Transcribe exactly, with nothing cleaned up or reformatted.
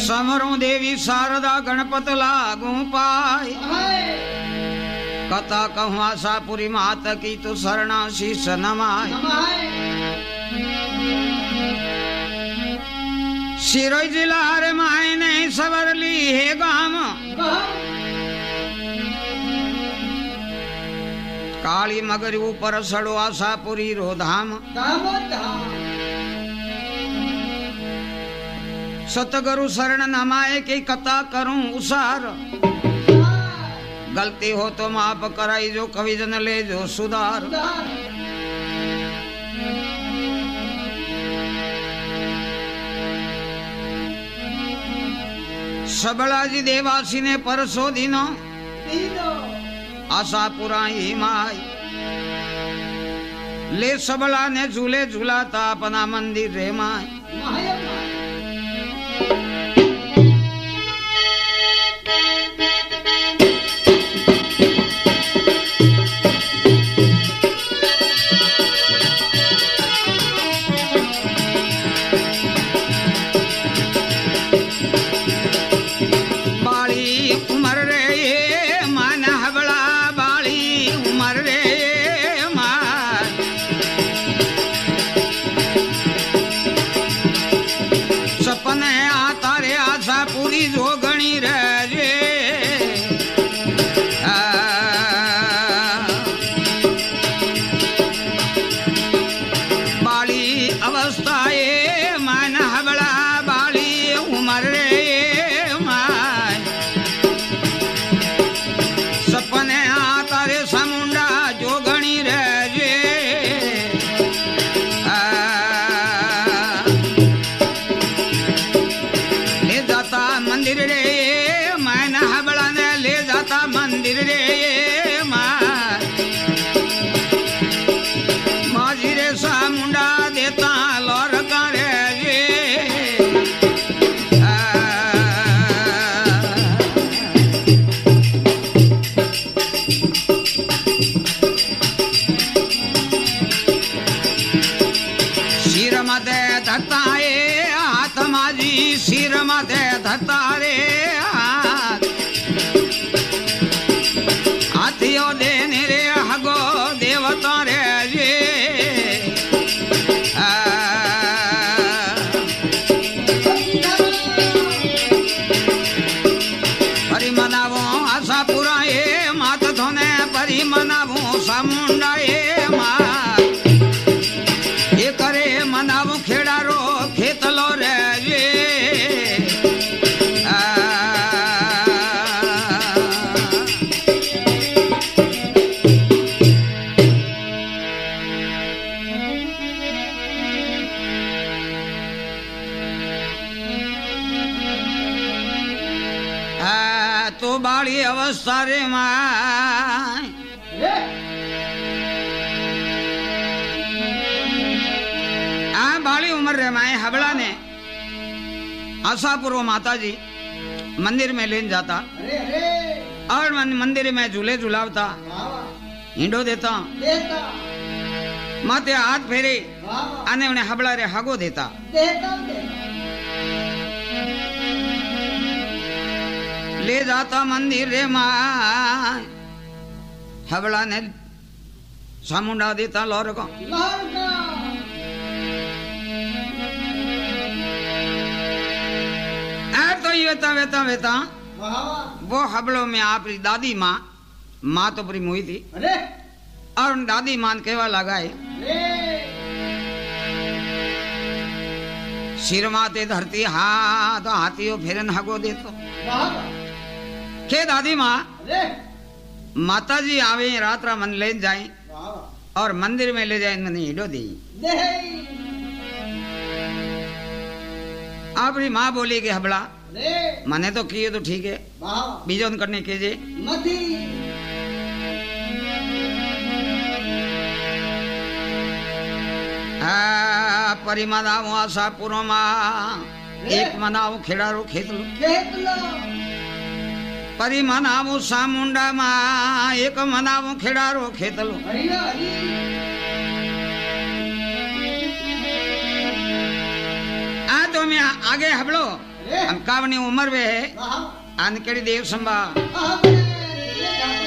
समरू देवी शारदा गणपत लागू पाय कथा कहूँ आशापुरी मात की तू शरणा शीश नमाय सिरोई जिला रे माय ने सवरली है गाम काली मगर ऊपर सड़ो आशापुरी रो धाम सतगुरु शरण नमाए की कथा करूं उसार गलती हो तो माफ कराई जो कवि जन ले जो सुधार सबला जी देवासी ने परसो दिनो आशापुरा ही माई ले सबला ने झूले झूलाता अपना मंदिर रे माई सारे माय आ बाली उम्र रे माए हबड़ा ने आशापुरो माता जी मंदिर में लेन जाता और मंदिर में झूले झूलावता हिंडो देता माते हाथ फेरे आने उन्हें हबड़ा रे हगो देता ले जाता मंदिर रे मां हबड़ा ने सामुंडा देता लौर को तो ये वेता वेता वेता वो हबड़ों में आपरी दादी माँ माँ तो पूरी मुई थी और दादी माँ केवा लगाए सिर माते धरती हाथ हाथियों फिरन हगो देतो के दादी माँ माता जी आवे रात्रा मन ले जाए और मंदिर में ले जाए मैंने हिडो दी आपरी माँ बोली कि हबड़ा मने तो किए तो ठीक है बीजों करने के जे परी मनाऊ आशापुरो माँ एक मनाऊ खेड़ारो खेत लो परी मनाऊ सामुंडा माँ एक मनाऊ खेड़ारो खेत लो आ तो मैं आगे हबड़ो अंकावनी उम्र वे है आनकड़ी देव संभा